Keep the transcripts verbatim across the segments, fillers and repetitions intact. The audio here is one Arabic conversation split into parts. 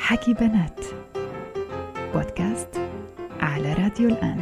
حكي بنات، بودكاست على راديو الآن.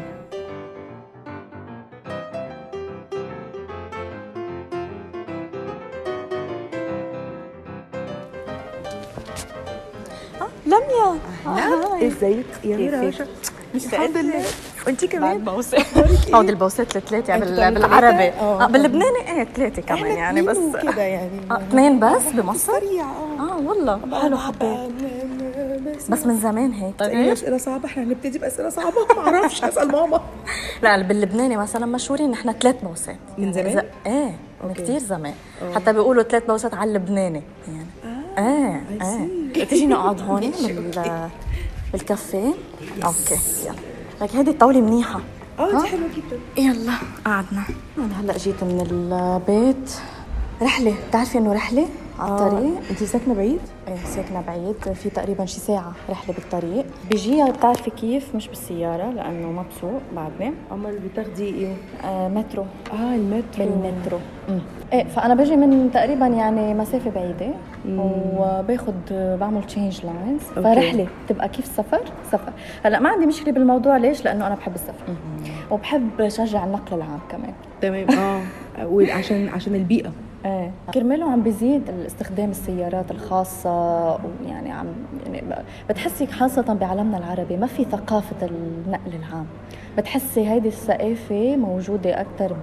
لميا لا ازيك يا رشا؟ الحمد لله. وانتي كمان هون البوسات الثلاثه بالعربي اه باللبناني ايه ثلاثه كمان يعني بس كده يعني اثنين بس بمصر سريع اه والله حلو حبيت بس من زمان هيك طيب اسئله صعبه، احنا هنبتدي باسئله صعبه ما اعرفش اسال ماما. لا باللبناني مثلا مشهورين نحن ثلاث بوسات من زمان ايه من كثير زمان أوه. حتى بيقولوا ثلاث بوسات على اللبناني يعني اه ايه ايه تيجي نقعد هون بال بالكافيه اوكي يلا لك هذه الطاوله منيحه اه دي حلوه جدا. يلا قعدنا. انا هلا جيت من البيت رحله، بتعرفي انه رحله على الطريق. آه. انتي ساكنه بعيد؟ ايه ساكنه بعيد، في تقريبا شي ساعه رحله بالطريق. بيجيها بتعرفي كيف مش بالسياره لانه ما بسوق بعدني. امال بتاخدي ايه؟ آه مترو. اه المترو. بالمترو امم ايه فانا بجي من تقريبا يعني مسافه بعيده وباخد بعمل تشينج لاينز، فرحله تبقى كيف سفر سفر. هلا ما عندي مشكله بالموضوع، ليش؟ لانه انا بحب السفر مم. وبحب شجع النقل العام كمان. تمام اه وعشان عشان البيئه. ايه كرماله عم بيزيد استخدام السيارات الخاصة، ويعني عم يعني بتحسي خاصة بعالمنا العربي ما في ثقافة النقل العام. بتحسي هيدي الثقافة موجودة أكتر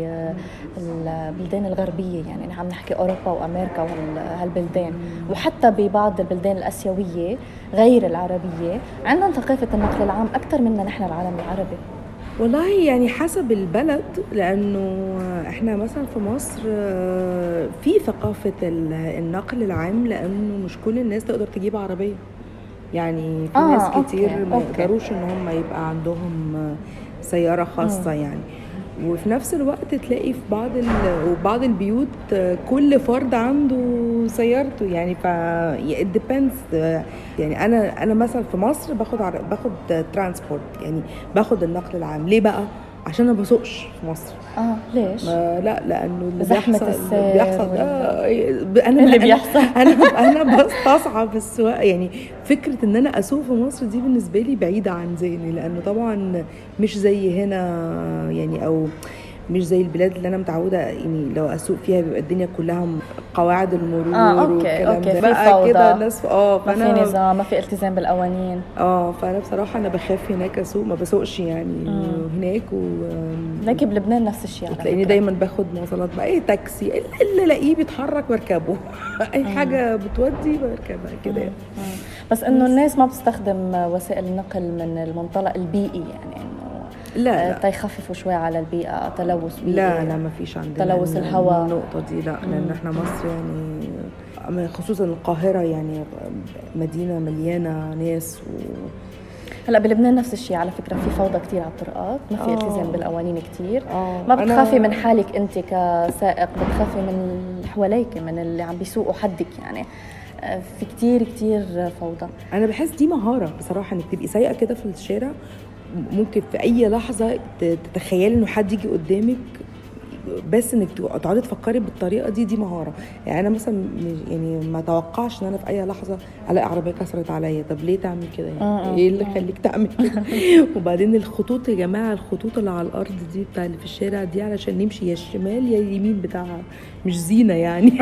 بالبلدان الغربية، يعني عم نحكي أوروبا وأمريكا وهالبلدان، وحتى ببعض البلدان الآسيوية غير العربية عندهم ثقافة النقل العام أكتر منا نحن العالم العربي. والله يعني حسب البلد، لأنه احنا مثلا في مصر في ثقافة النقل العام، لأنه مش كل الناس تقدر تجيب عربية. يعني في آه ناس كتير ما يقدروش ان هم يبقى عندهم سيارة خاصة. مم. يعني وفي نفس الوقت تلاقي في بعض وبعض البيوت كل فرد عنده سيارته، يعني ف it depends. يعني انا انا مثلا في مصر باخد عر... باخد ترانسبورت، يعني باخد النقل العام. ليه بقى؟ عشان انا بسوقش في مصر. اه ليش؟ لا لانه اللي زحمه السير بيحصل آه انا اللي بيحصل انا انا بستصعب السواقه. يعني فكره ان انا اسوق في مصر دي بالنسبه لي بعيده عن ذهني، لانه طبعا مش زي هنا يعني، او مش زي البلاد اللي انا متعوده. يعني لو اسوق فيها بيبقى الدنيا كلها قواعد المرور اه اوكي اوكي في بقى كده الناس اه ما في نظام، ما في التزام بالقوانين. اه فانا بصراحه انا بخاف هناك اسوق، ما بسوقش يعني مم. هناك. و لكن بلبنان نفس الشيء، تلاقيني دايما باخد مواصلات بقى، اي تاكسي اللي الاقيه بيتحرك بركبه. اي مم. حاجه بتودي بركبها كده. بس انه الناس ما بتستخدم وسائل النقل من المنطلق البيئي، يعني لا لا تيخففوا شوي على البيئة، تلوث بيئي. لا لا ما فيش عندنا تلوث الهواء النقطة دي، لا. مم. لأن احنا مصر يعني خصوصا القاهرة يعني مدينة مليانة ناس. و... هلا بلبنان نفس الشيء على فكرة، في فوضى كتير على الطرقات، ما في التزام بالقوانين كتير. أوه. ما بتخافي أنا... من حالك أنت كسائق، بتخافي من اللي حواليك، من اللي عم بيسوقوا حدك. يعني في كتير كتير فوضى. أنا بحس دي مهارة بصراحة، إنك تبقي سايقة كده في الشارع، ممكن في اي لحظه تتخيلي انه حد يجي قدامك، بس انك تقعدي تفكري بالطريقه دي دي مهاره. يعني انا مثلا يعني ما توقعش ان انا في اي لحظه الاقي عربيه كسرت عليا. طب ليه تعمل كده يعني؟ ايه اللي خليك تعمل كده؟ وبعدين الخطوط يا جماعه، الخطوط اللي على الارض دي بتاع اللي في الشارع دي علشان نمشي يا الشمال يا اليمين بتاعها، مش زينه يعني.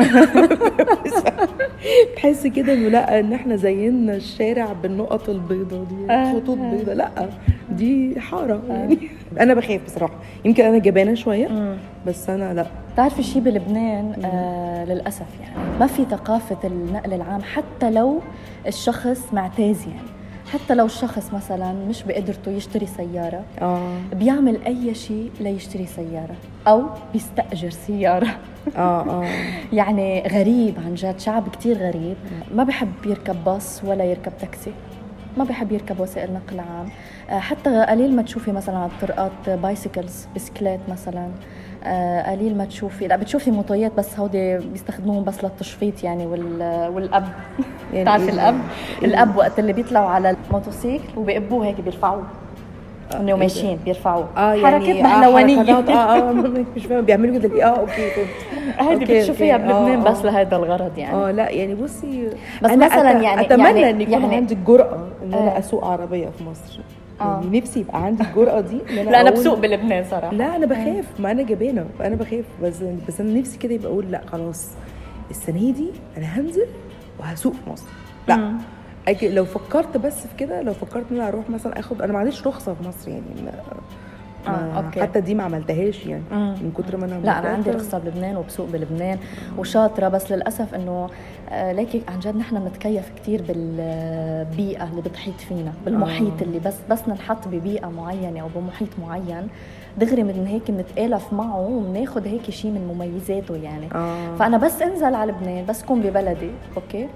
تحس كده انه لا، ان احنا زينا الشارع بالنقط البيضاء دي، خطوط بيضاء. لا دي حاره يعني. انا بخاف بصراحه، يمكن انا جبانه شويه، بس انا لا. تعرفي شيء بلبنان آه للاسف يعني ما في ثقافه النقل العام، حتى لو الشخص معتاز. يعني حتى لو الشخص مثلا مش بقدرته يشتري سياره آه. بيعمل اي شيء ليشتري سياره او بيستاجر سياره. اه اه يعني غريب عن جد، شعب كتير غريب، ما بحب يركب باص ولا يركب تاكسي، ما بحب يركب وسائل نقل عام. حتى قليل ما تشوفي مثلا على الطرقات بايسيكلز، بسكليت مثلا. قليل ما تشوفي، لا بتشوفي موتويات بس هودي بيستخدموهم بس للتشفيط يعني. والاب يعني تعرفي الاب الاب وقت اللي بيطلعوا على الموتوسيكل وبيقبوه هيك بيرفعوه انه ماشيين بيرفعوا اه حركات يعني بهلوانيه. اه حركات اه اه مش فاهم بيعملوا كده ليه. اه اوكي فهمت. هذه بتشوفيها بلبنان آه بس لهذا الغرض يعني. اه لا يعني بصي بس أنا مثلا أت... يعني اتمنى يعني ان يكون يعني عندي الجرأة ان انا آه. اسوق عربية في مصر. آه. يعني نفسي يبقى عندي الجرأة دي ان انا لا انا أقول... بسوق بلبنان صراحه. لا انا بخاف، ما انا جبانة انا بخاف، بس بس انا نفسي كده يبقى اقول لا خلاص السنة دي انا هنزل وهسوق في مصر. لا مم. أجي لو فكرت بس في كده، لو فكرت ان انا اروح مثلا اخد، انا ما عنديش رخصة في مصر يعني ما... آه، ما أوكي. حتى دي ما عملتهاش يعني مم. من كتر ما انا لا انا عندي متأكدة. رخصه بلبنان وبسوق بلبنان وشاطره، بس للاسف انه آه، ليكي عن جد نحن بنتكيف كتير بالبيئه اللي بتحيط فينا، بالمحيط آه. اللي بس بس ننحط ببيئه معينه او بمحيط معين دغري من هيك بنتآلف معه وبناخد هيك شيء من مميزاته يعني. آه. فانا بس انزل على لبنان، بس كون ببلدي اوكي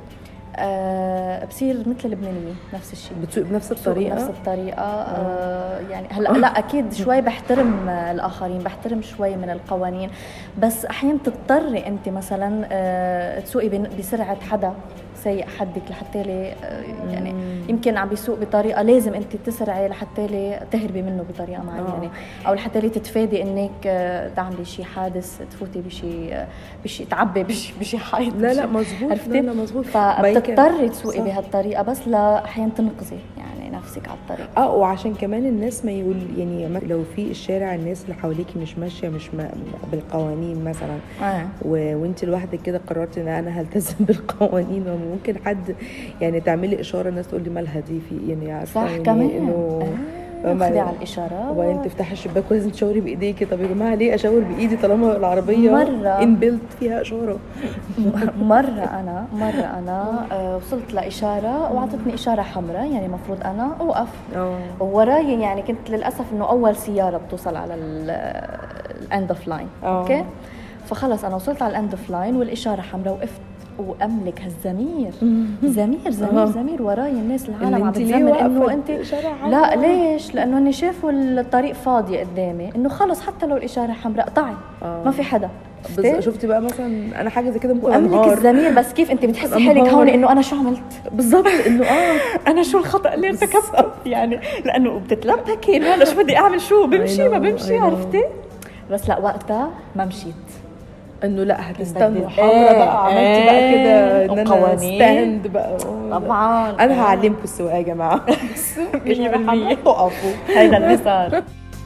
أه بصير مثل اللبنانيين نفس الشيء، بتسوق بنفس بسوق الطريقة بنفس الطريقة. أه يعني هلا لا أكيد شوي بحترم الآخرين، بحترم شوي من القوانين، بس أحيانا تضطري أنت مثلا أه تسوقي بسرعة حدا سيء حدك لحتى لي أه يعني يمكن عم بيسوق بطريقة لازم أنت تسرعي لحتى لي تهربي منه بطريقة معينة، أو لحتى لي تتفادي إنك أه تعملي شيء حادث، تفوتي بشيء أه بشيء تعبي بشيء بشيء حيط. لا لا مزبوط. لا لا مزبوط. فبتضطري تسوقي بهالطريقة بس لأحيانا تنقذي يعني نفسك على الطريق. اه وعشان كمان الناس ما يقول يعني لو في الشارع الناس اللي حواليكي مش ماشيه مش ما بالقوانين مثلا آه. و... وانت لوحدك كده قررت ان انا هلتزم بالقوانين، وممكن حد يعني تعملي اشاره الناس تقول لي مالها دي في يعني عارفه صح يعني كمان انه آه. خدي على الاشاره وبعدين تفتحي الشباك ولازم تشاوري بايديكي. طب يا جماعه ليه اشاور بايدي طالما العربيه مرة انبلت فيها اشاره؟ مره انا مره انا آه وصلت لاشاره واعطتني اشاره حمراء، يعني المفروض انا اوقف ووراي، يعني كنت للاسف انه اول سياره بتوصل على الاند اوف لاين اوكي، فخلص انا وصلت على الاند اوف لاين والاشاره حمراء، وقفت واملك هالزمير زمير زمير زمير وراي الناس العالم عم بتزمر انه انت لا ليش، لانه اني شافوا الطريق فاضي قدامي، انه خلص حتى لو الاشاره حمراء قطعي ما في حدا. بس شفتي بقى مثلا انا حاجه زي كده ممكن املك الزمير، بس كيف انت بتحسي حالك هون انه انا شو عملت بالضبط، انه اه انا شو الخطا اللي ارتكبته يعني، لانه بتتلبكي هلا شو بدي اعمل، شو بمشي ما بمشي عرفتي، بس لا وقتها ما مشيت، انه لا هتستنوا حمرا بقى عملتي بقى كده ان انا ستاند بقى. طبعا انا هعلمكم السواقه يا جماعه مية بالمية تقفوا، هيدا اللي صار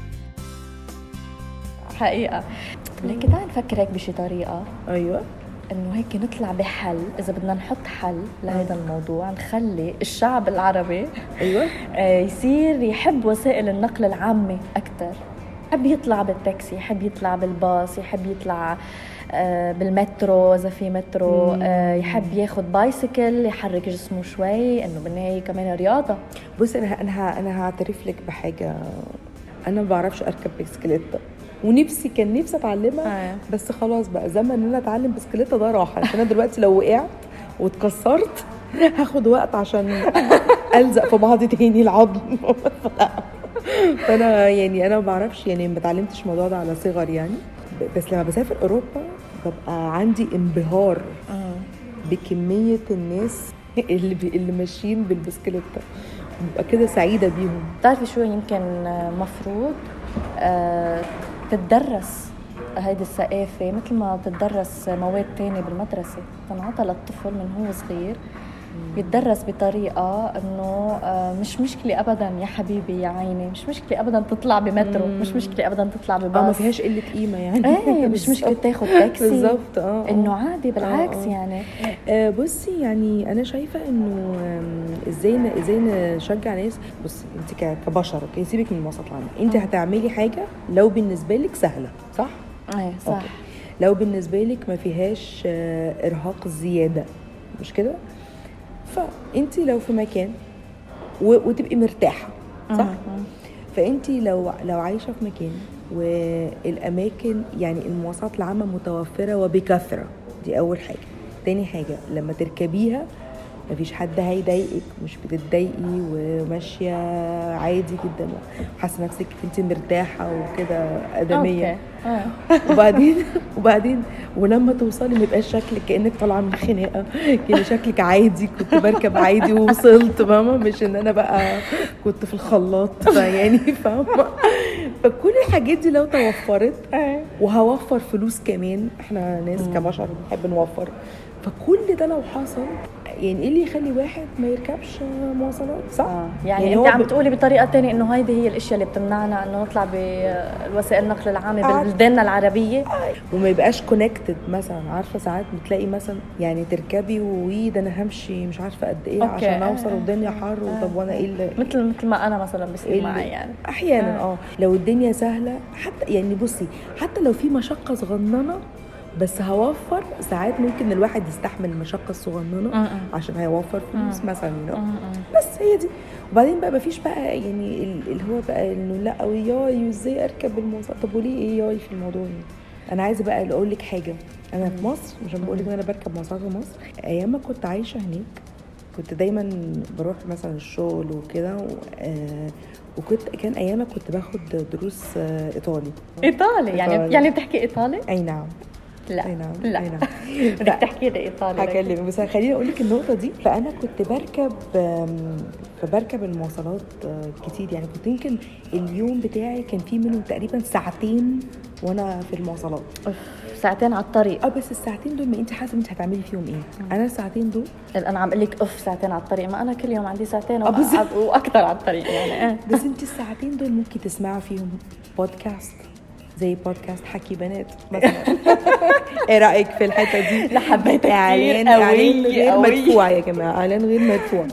حقيقه. لكن تعال نفكر هيك بشي طريقه، ايوه انه هيك نطلع بحل، اذا بدنا نحط حل لهذا الموضوع، نخلي الشعب العربي ايوه يصير يحب وسائل النقل العامه اكثر، يحب يطلع بالتاكسي، يحب يطلع بالباص، يحب يطلع بالمترو اذا في مترو، يحب ياخد بايسيكل يحرك جسمه شوي، انه بالنهايه كمان رياضه. بص انا انا انا هعترف لك بحاجه، انا ما بعرفش اركب بسكليته ونفسي كان نفسي اتعلمها آه. بس خلاص بقى زمن ان انا اتعلم بسكليته ده راح، عشان انا دلوقتي لو وقعت واتكسرت هاخد وقت عشان الزق في بعض تاني العظم فانا يعني انا ما بعرفش يعني ما اتعلمتش الموضوع ده على صغر يعني، بس لما بسافر اوروبا ببقى عندي انبهار آه. بكميه الناس اللي بي اللي ماشيين بالبسكليته، ببقى كده سعيده بيهم. بتعرفي شو يمكن مفروض آه تتدرس هيدي الثقافه مثل ما بتدرس مواد تانية بالمدرسه، تنعطى للطفل من هو صغير، يتدرس بطريقه انه مش مشكله ابدا يا حبيبي يا عيني، مش مشكله ابدا تطلع بمترو، مش مشكله ابدا تطلع بباص، اه ما فيهاش قله قيمه يعني ايه مش مشكله تاخد تاكسي بالظبط اه انه عادي بالعكس آه. يعني آه بصي يعني انا شايفه انه ازاي ازاي نشجع ناس. بصي انت كبشر اوكي سيبك من الوسط العام، انت هتعملي حاجه لو بالنسبه لك سهله صح؟ ايه صح أوكي. لو بالنسبه لك ما فيهاش آه ارهاق زياده مش كده، فانت لو في مكان وتبقي مرتاحه صح، فانت لو لو عايشه في مكان والاماكن يعني المواصلات العامه متوفره وبكثره، دي اول حاجه. تاني حاجه لما تركبيها مفيش حد هيضايقك، مش بتتضايقي وماشيه عادي جدا، حاسه نفسك انت مرتاحه وكده ادميه. آه. وبعدين وبعدين ولما توصلي ما يبقاش شكلك كانك طالعه من خناقه، كان شكلك عادي، كنت بركب عادي ووصلت، فاهمه؟ مش ان انا بقى كنت في الخلاط يعني، فاهمه؟ فكل الحاجات دي لو توفرت، وهوفر فلوس كمان، احنا ناس كبشر بنحب نوفر، فكل ده لو حصل يعني ايه اللي يخلي واحد ما يركبش مواصلات؟ صح؟ آه. يعني, يعني انت عم بتقولي بطريقه تانية انه هيدي هي الاشياء اللي بتمنعنا انه نطلع بالوسائل النقل العامه ببلداننا العربيه، آه. وما يبقاش كونكتد. مثلا عارفه ساعات بتلاقي مثلا يعني تركبي وده انا همشي مش عارفه قد ايه أوكي. عشان اوصل والدنيا حر، آه. طب وانا ايه اللي مثل مثل ما انا مثلا بصير معي يعني احيانا اه لو الدنيا سهله، حتى يعني بصي حتى لو في مشقه صغننه بس هوفر، ساعات ممكن الواحد يستحمل المشقه الصغننه عشان هيوفر فلوس مثلا، بس هي دي. وبعدين بقى مفيش بقى يعني اللي هو بقى انه لا وياي وازاي اركب المواصلات، طب وليه ايه ياي في الموضوع يعني؟ انا عايزه بقى اقول لك حاجه، انا في مصر مش بقول لك انا بركب مواصلات في مصر، ايام ما كنت عايشه هناك كنت دايما بروح مثلا الشغل وكده، آه وكنت كان ايامها كنت باخد دروس آه ايطالي. ايطالي يعني إيطالي. يعني بتحكي ايطالي؟ اي نعم. لا أي نعم. لا أي نعم. بدك تحكي لي ايطالي. هكلمك بس خليني اقول لك النقطه دي. فانا كنت بركب فبركب المواصلات كتير، يعني كنت يمكن اليوم بتاعي كان فيه منهم تقريبا ساعتين وانا في المواصلات. ساعتين على الطريق. اه بس الساعتين دول ما انت حاسه انت هتعملي فيهم ايه؟ مم. انا الساعتين دول انا عم اقول لك اوف ساعتين على الطريق، ما انا كل يوم عندي ساعتين واكثر على الطريق يعني. بس انت الساعتين دول ممكن تسمعي فيهم بودكاست زي بودكاست حكي بنات مثلا. ايه رايك في الحته دي؟ لا حبيتها اعلان اعلان غير مدفوع يا جماعه، اعلان غير مدفوع.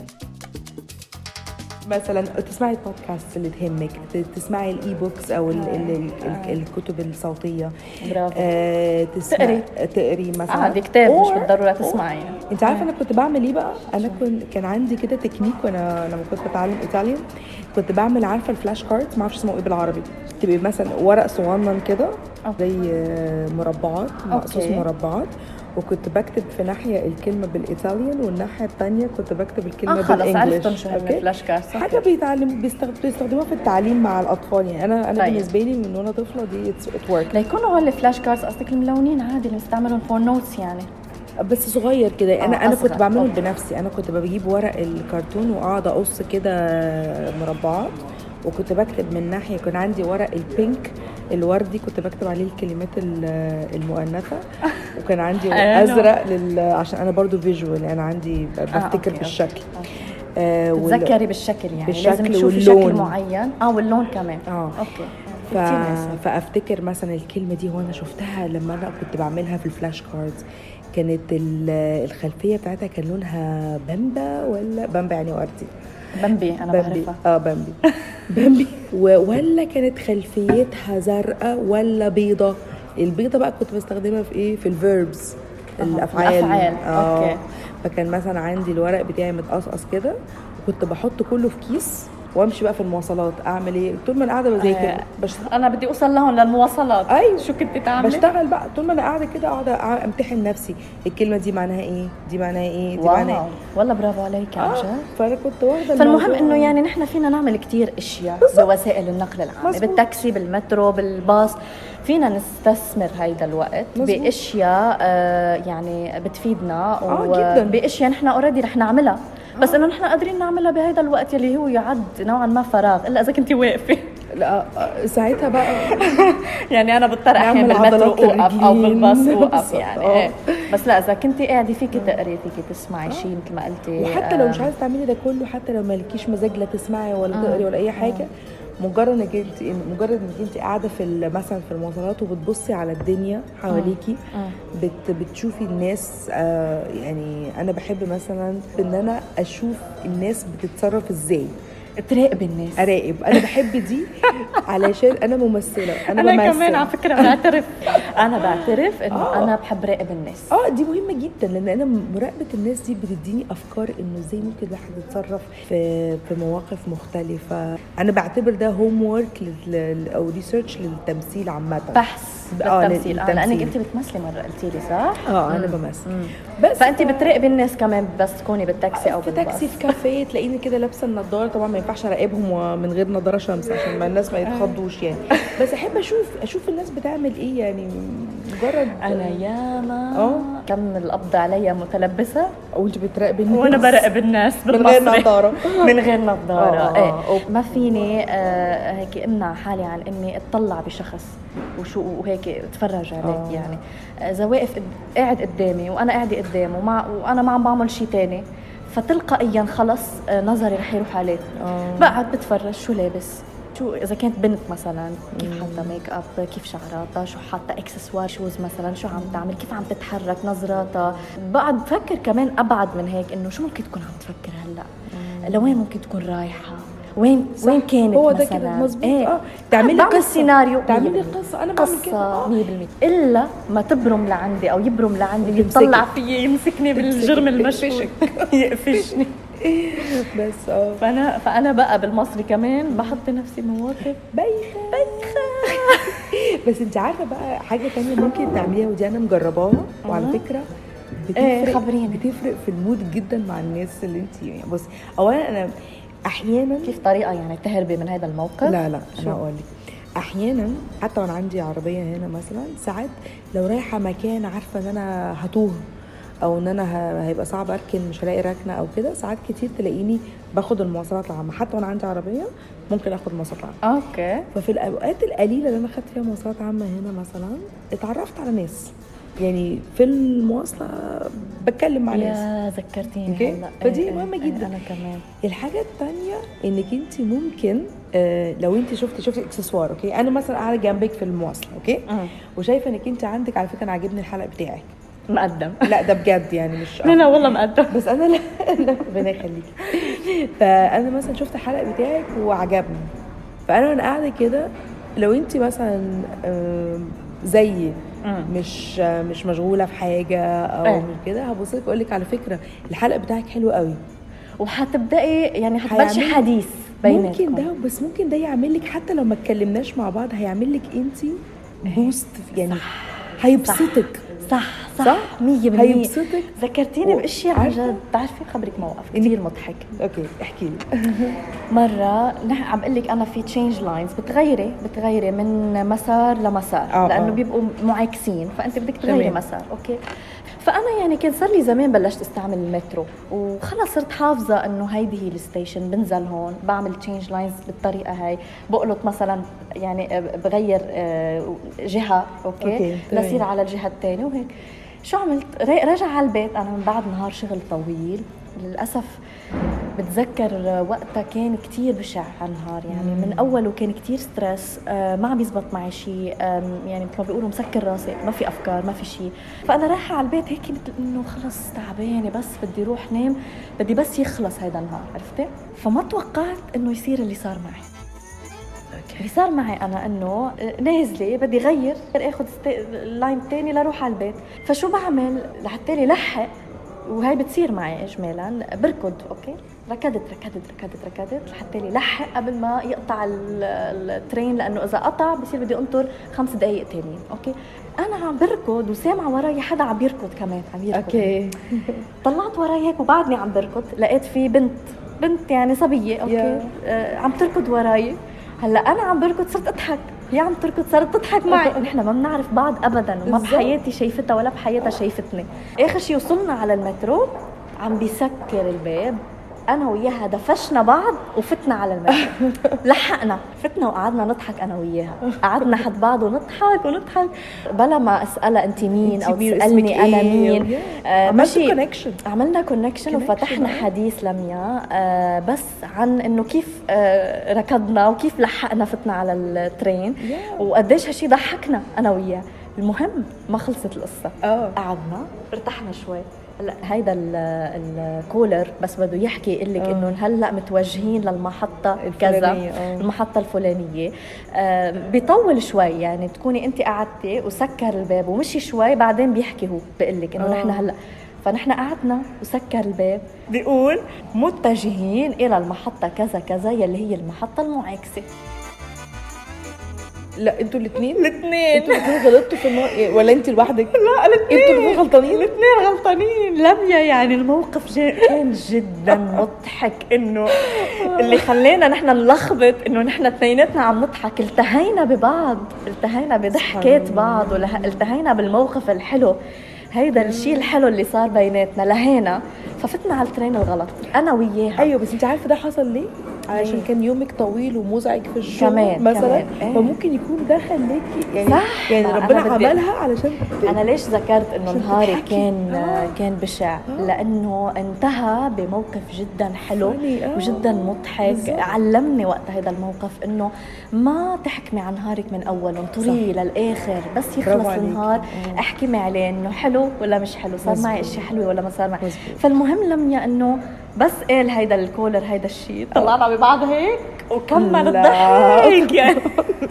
مثلا تسمعي البودكاست اللي تهمك، تسمعي الاي بوكس او ال ال ال ال الكتب الصوتيه. برافو. آه تسمعي تقري مثلا عندي كتاب مش بالضروره تسمعي يعني. انت عارفه انا كنت بعمل ايه بقى؟ انا كنت كان عندي كده تكنيك وانا لما كنت بتعلم ايطالي، كنت بعمل عارفه الفلاش كاردز، ما اعرفش اسمه ايه بالعربي، تبقى مثلا ورق صغنن كده زي مربعات، مقصوص مربعات، وكنت بكتب في ناحيه الكلمه بالايطاليان والناحيه الثانيه كنت بكتب الكلمه آه بالانجلش. الفلاش كاردز حاجه بيتعلم بيستخدموها في التعليم مع الاطفال يعني. انا انا طيب. بالنسبه لي من وانا طفله دي ات ورك. ليكونوا هول الفلاش كاردز قصدك الملونين عادي اللي بنستعملهم فور نوتس يعني، بس صغير كده. انا آه انا كنت بعمله أوكي. بنفسي. انا كنت بجيب ورق الكرتون واقعد اقص كده مربعات، وكنت بكتب من ناحيه كان عندي ورق البينك الوردي كنت بكتب عليه الكلمات المؤنثه، وكان عندي ورق ازرق لل... عشان انا برضو فيجوال، انا عندي بفتكر آه، بالشكل آه تتذكري وال... بالشكل يعني بالشكل لازم تشوفي شكل معين اه واللون كمان اه اوكي. ف... فافتكر مثلا الكلمه دي وانا شفتها لما انا كنت بعملها في الفلاش كاردز، كانت الخلفيه بتاعتها كان لونها بامبا ولا بامبا يعني وردي بامبي انا بعرفها اه بامبي بامبي ولا كانت خلفيتها زرقاء ولا بيضه. البيضه بقى كنت بستخدمها في ايه؟ في الفيربس أه. الافعال. الافعال آه. اوكي. فكان مثلا عندي الورق بتاعي متقصقص كده، وكنت بحط كله في كيس وامشي بقى في المواصلات. اعمل ايه طول ما انا قاعده بذاكر؟ آه. بش... انا بدي اوصل لهون للمواصلات. ايوه شو كنت تعملي؟ بشتغل بقى طول ما انا قاعده كده، اقعد امتحن نفسي الكلمه دي معناها ايه، دي معناها ايه، دي معناها ايه. والله برافو عليك عن جد. آه. فانا كنت واخده فالمهم انه يعني نحن فينا نعمل كتير اشياء بوسائل النقل العام، بالتاكسي بالمترو بالباص، فينا نستثمر هيدا الوقت مزبوط. باشياء آه يعني بتفيدنا آه وباشياء نحن اوريدي رح نعملها، بس انه نحن قادرين نعملها بهيدا الوقت اللي هو يعد نوعا ما فراغ، الا اذا كنتي واقفه. لا ساعتها بقى يعني انا بضطر احيانا بالمترو اوقف او بالباص اوقف يعني ايه. بس لا اذا كنتي قاعده فيكي تقري فيكي تسمعي شيء مثل ما قلتي، وحتى لو مش عايزه تعملي ده كله، حتى لو مالكيش مزاج لا تسمعي ولا تقري ولا اي حاجه، مجرد انك انت مجرد انك انت قاعده في مثلا في المواصلات وبتبصي على الدنيا حواليكي، بت بتشوفي الناس. آه يعني انا بحب مثلا ان انا اشوف الناس بتتصرف ازاي، تراقب الناس. اراقب انا بحب دي علشان انا ممثله. انا, أنا بمثل كمان على فكره بعترف انا بعترف انه آه. انا بحب راقب الناس. اه دي مهمه جدا، لان انا مراقبه الناس دي بتديني افكار انه ازاي ممكن الواحد يتصرف في في مواقف مختلفه. انا بعتبر ده هوم وورك او ريسيرش للتمثيل عامه، بحث بالتمثيل. اه لانك انت بتمثلي مره قلتي لي صح؟ اه انا بمثل. بس فانت بتراقبي الناس كمان بس تكوني بالتاكسي او في بالباص؟ تاكسي، في كافيه تلاقيني كده لابسه النضاره، طبعا ما ينفعش اراقبهم من غير نضاره شمس عشان ما الناس ما يتخضوش يعني. بس احب اشوف اشوف الناس بتعمل ايه يعني، مجرد انا ياما اه كم القبض عليا متلبسه وانت بتراقبي الناس وانا براقب الناس من غير نضاره من غير نظاره. آه. ايه ما فيني آه هيك امنع حالي عن اني اطلع بشخص وشو وهيك اتفرج عليك. آه. يعني اذا واقف قاعد قدامي وانا قاعده قدامه ومع وانا ما عم بعمل شيء تاني فتلقائيا خلص نظري رح يروح عليه. آه. بقعد بتفرج شو لابس، شو اذا كانت بنت مثلا كيف حاطه ميك اب، كيف شعراتها، شو حاطه اكسسوار شوز مثلا، شو عم تعمل، كيف عم تتحرك، نظراتها. بقعد بفكر كمان ابعد من هيك انه شو ممكن تكون عم تفكر هلا، لوين ممكن تكون رايحه، وين صح. وين كانت هو ده مثلا كده مظبوط. ايه اه تعملي لي قصه، سيناريو، تعملي قصه. انا بعمل كده مية بالمية الا ما تبرم لعندي او يبرم لعندي يطلع فيي يمسكني بالجرم المشفوك يقفشني. بس اه فانا فانا بقى بالمصري كمان بحط نفسي مواقف بايخه بايخه. بس انت عارفه بقى حاجه تانية ممكن تعمليها ودي انا مجرباها، وعلى فكره بتفرق ايه خبريني بتفرق في المود جدا مع الناس اللي انت يعني. بصي اولا انا احيانا كيف طريقه يعني تهربي من هذا الموقف؟ لا لا انا اقول لك احيانا حتى وانا عندي عربيه هنا مثلا، ساعات لو رايحه مكان عارفه ان انا هتوه او ان انا هيبقى صعب اركن مش هلاقي ركنه او كده، ساعات كتير تلاقيني باخد المواصلات العامه. حتى وانا عندي عربيه ممكن اخد مواصلات عامه. اوكي. ففي الاوقات القليله اللي انا خدت فيها مواصلات عامه هنا مثلا اتعرفت على ناس، يعني في المواصله بتكلم مع ناس. يا ذكرتيني هلا. فدي ايه مهمه جدا. انا كمان. الحاجه الثانيه انك انت ممكن آه لو انت شفتي شفتي اكسسوار، اوكي انا مثلا قاعده جنبك في المواصله، اوكي أه. وشايفه انك انت عندك، على فكره انا عاجبني الحلق بتاعك مقدم. لا ده بجد يعني مش لا لا والله مقدم. بس انا لا ربنا يخليكي. فانا مثلا شفت الحلق بتاعك وعجبني، فانا وانا قاعده كده لو انت مثلا زيي مش مش مشغوله في حاجه او أه. مش كده، هبص لك اقول لك على فكره الحلق بتاعك حلو قوي، وهتبداي يعني هتبلشي حديث بيناتكم. ممكن ده بس ممكن ده يعمل لك حتى لو ما اتكلمناش مع بعض هيعمل لك انت بوست يعني صح. هيبسطك صح صح, صح؟ مية بالمية هيبسطك. ذكرتيني باشياء عن جد. بتعرفي خبرك موقف كثير مضحك. اوكي احكي لي. مره نحن عم اقول لك انا في تشينج لاينز بتغيري بتغيري من مسار لمسار آه لانه آه. بيبقوا معاكسين فانت بدك تغيري تمام. مسار. اوكي. فانا يعني كان صار لي زمان بلشت استعمل المترو وخلص صرت حافظه انه هيدي هي الستيشن، بنزل هون بعمل تشينج لاينز بالطريقه هاي، بقلط مثلا يعني بغير جهه اوكي, أوكي. لصير على الجهه الثانيه وهيك. شو عملت؟ رجع على البيت انا من بعد نهار شغل طويل للاسف. بتذكر وقتها كان كتير بشع هالنهار يعني من أوله كان كتير ستريس، ما عم يزبط معي شيء يعني مثل ما بيقولوا مسكر راسي، ما في أفكار ما في شيء. فأنا رايحة على البيت هيك مثل إنه خلص تعبانة بس بدي روح نام، بدي بس يخلص هيدا النهار عرفتي؟ فما توقعت إنه يصير اللي صار معي. اللي صار معي أنا إنه نازلة بدي غير أخذ اللاين الثاني لروح على البيت. فشو بعمل لحتى لحق وهي بتصير معي اجمالا بركض اوكي ركضت ركضت ركضت ركضت لحتى لي لحق قبل ما يقطع الترين لانه اذا قطع بصير بدي انطر خمس دقائق تانيين. اوكي انا عم بركض وسامعه وراي حدا عم يركض كمان عم يركض اوكي طلعت وراي هيك وبعدني عم بركض لقيت في بنت بنت يعني صبيه اوكي آه عم تركض وراي. هلا انا عم بركض صرت اضحك هي عم تركض صارت تضحك معي. نحن ما بنعرف بعض ابدا وما بحياتي شايفتها ولا بحياتها شايفتني. اخر شيء وصلنا على المترو عم بيسكر الباب انا وياها دفشنا بعض وفتنا على المترو لحقنا فتنا وقعدنا نضحك انا وياها قعدنا حد بعض ونضحك ونضحك بلا ما اسالها انت مين او تسالني انا مين. آه ماشي كونكشن عملنا كونكشن وفتحنا حديث لميا آه بس عن انه كيف آه ركضنا وكيف لحقنا فتنا على الترين وقديش هالشي ضحكنا انا وياه. المهم ما خلصت القصه أوه. قعدنا ارتحنا شوي. هلا هيدا الكولر بس بده يحكي يقول لك انه هلا متوجهين للمحطه كذا المحطه الفلانيه. آه بيطول شوي يعني تكوني انت قعدتي وسكر الباب ومشي شوي بعدين بيحكي هو بيقول لك انه نحن هلا. فنحن قعدنا وسكر الباب بيقول متجهين الى المحطه كذا كذا يلي هي المحطه المعاكسه. لا انتوا الاثنين الاثنين انتوا الاثنين غلطتوا في النار إيه، ولا انت لوحدك؟ لا الاثنين انتوا الاثنين غلطانين. الاثنين غلطانين. لميا يعني الموقف جا- كان جدا مضحك، انه اللي خلينا نحن نلخبط انه نحن اثنيناتنا عم نضحك، التهينا ببعض، التهينا بضحكات بعض، والتهينا بالموقف الحلو. هيدا الشيء الحلو اللي صار بيناتنا، لهينا ففتنا على الترين الغلط انا وياها. ايوه بس انت عارفه ده حصل ليه؟ علشان ليه؟ كان يومك طويل ومزعج في الشغل كمان- مثلا كمان، إيه. فممكن يكون ده خليكي يعني صح. يعني ما ربنا أنا بدي- عملها علشان ت- أنا ليش ذكرت إنه عشان نهاري تضحكي. كان آه. كان بشع؟ آه. لأنه انتهى بموقف جدا حلو funny. آه. وجدا مضحك. بالزبط. علمني وقت هذا الموقف إنه ما تحكمي عن نهارك من أول، انطريه للآخر، بس يخلص برافو عليكي. النهار آه. احكمي عليه إنه حلو ولا مش حلو، صار مزبوط. معي إشي حلو ولا ما صار معي. مزبوط. فالمهم لميا إنه بس قال هيدا الكولر هيدا الشيء، طلعنا ببعض هيك وكمل لا. الضحك يعني.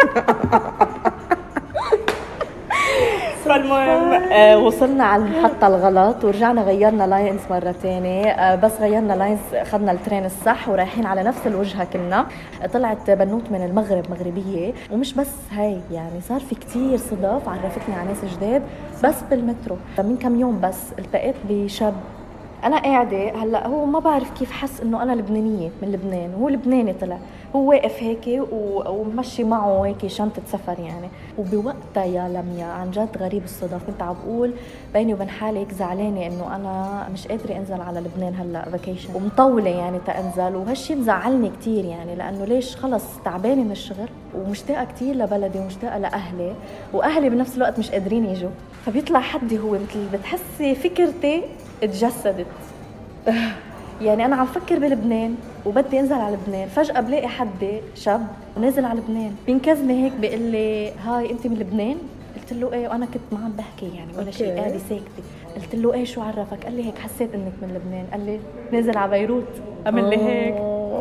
فالمهم آه وصلنا على المحطة الغلط ورجعنا غيرنا لاينز مرة تانية. آه بس غيرنا لاينز أخذنا الترين الصح ورايحين على نفس الوجهة كلنا. طلعت بنوت من المغرب مغربية، ومش بس هاي يعني صار في كتير صدف عرفتني على ناس جداد بس بالمترو. من كم يوم بس التقيت بشاب، أنا قاعدة هلا هو ما بعرف كيف حس إنه أنا لبنانية من لبنان، وهو لبناني طلع، هو واقف هيك و- ومشي معه هيك شنطة سفر يعني. وبوقتها يا لميا عن جد غريب الصدف، كنت عم بقول بيني وبين حالي هيك زعلانة إنه أنا مش قادرة أنزل على لبنان هلا فاكيشن ومطولة يعني تأنزل، وهالشي مزعلني كتير يعني، لأنه ليش خلص تعبانة من الشغل ومشتاقة كتير لبلدي ومشتاقة لأهلي، وأهلي بنفس الوقت مش قادرين يجوا. فبيطلع حدي هو مثل بتحسي فكرتي اتجسدت. يعني أنا عم فكر بلبنان وبدي أنزل على لبنان، فجأة بلاقي حدي شاب نازل على لبنان بينكزني هيك بيقول لي هاي أنت من لبنان؟ قلت له ايه، وانا كنت ما عم بحكي يعني ولا شيء، قاعده ساكته. قلت له ايه شو عرفك؟ قال لي هيك حسيت انك من لبنان. قال لي نازل على بيروت، عمل لي هيك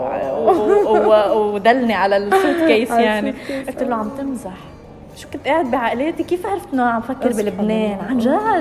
ودلني على السوت كيس يعني. قلت له عم تمزح؟ شو كنت قاعد بعقليتي، كيف عرفت انه عم فكر بلبنان عن جد؟